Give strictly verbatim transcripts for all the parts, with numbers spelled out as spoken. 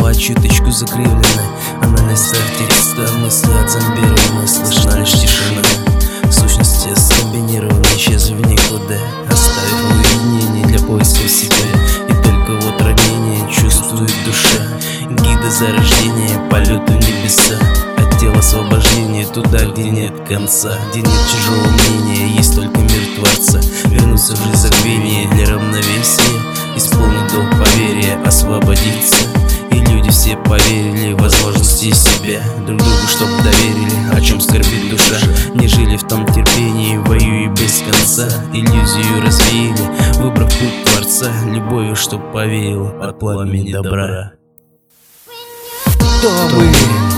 слова чуточку закривлены. Анализ текста, мысли отзомбированы, слышна лишь тишина. Сущности скомбинированы, исчезли в никуда, оставив уединение для поиска себя. И только вот ранение чувствует душа. Гида зарождения, полет в небеса, от тела освобождения туда, где нет конца, где нет чужого мнения, есть только мир Творца. Вернуться в жизнь забвения для равновесия, исполнить долг поверия, освободиться. И люди все поверили в возможности себя, друг другу чтоб доверили, о чем скорбит душа. Не жили в том терпении, воюя без конца, иллюзию развеяли, выбрав путь Творца, любовью чтоб повеяло от пламени добра. Кто мы?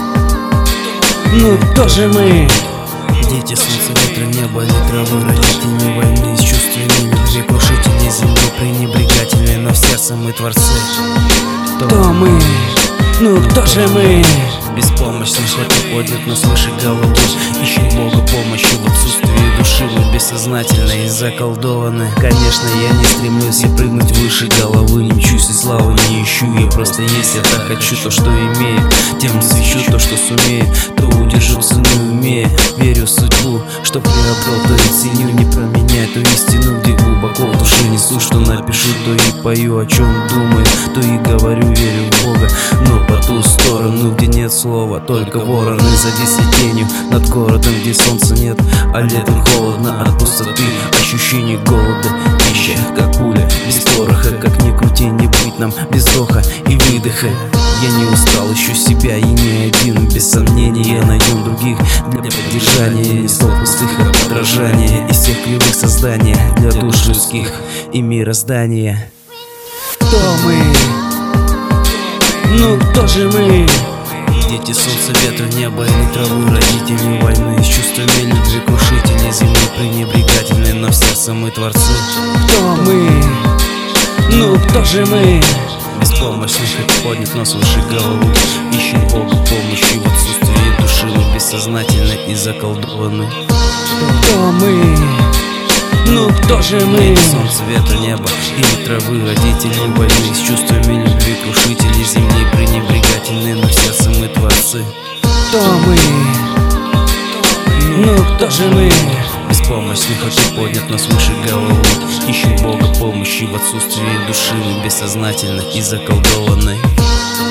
Ну кто же мы? Дети солнца, ветра, неба, не травы, родители войны, с чувствами любви, крушители земли, пренебрегательные, но в сердце мы творцы. Кто мы? Ну кто же мы? Беспомощны, хоть и поднят, но свыше головы, ищем Бога помощи в отсутствии души. Мы бессознательны и заколдованы. Конечно, я не стремлюсь и прыгнуть выше головы, не мчусь и славы не ищу, я просто есть, я так хочу то, что имею, тем свечу то, что сумею, то удержу цену умея. Верю в судьбу, что приобрел, то и ценю, не променяй ту истину, где глубоко в душе несу, что напишу, то и пою, о чем думаю, то и говорю, верю в Бога. Но по ту сторону, где нет слова, только вороны за десять тенью над городом, где солнца нет, а летом холодно от пустоты, ощущение голода, пища как пуля, без пороха, как ни крути, не быть нам без вдоха и выдоха. Я не устал, ищу себя и не один, без сомнений я найдем других для поддержания, не стол пустых, а подражания из всех кривых созданий для душ людских и мироздания. Кто мы? Ну кто же мы? Дети солнца, ветра, неба или травы, родители войны, с чувствами любви, крушители земли, пренебрегательные, но в сердце мы творцы. Кто мы? Ну кто же мы? Беспомощны, хоть поднят нос выше головы, ищем Бога помощи в отсутствии души. Мы бессознательны и заколдованы. Кто мы? Ну кто же мы? Солнце, ветра, небо или травы, родители войны, с чувствами любви, крушители земли, пренебрегательные, но в сердце мы творцы. Кто мы? Ну кто же мы? Беспомощны, хоть и поднят нос выше головы, ищем Бога помощи в отсутствии души. Мы бессознательны и заколдованы.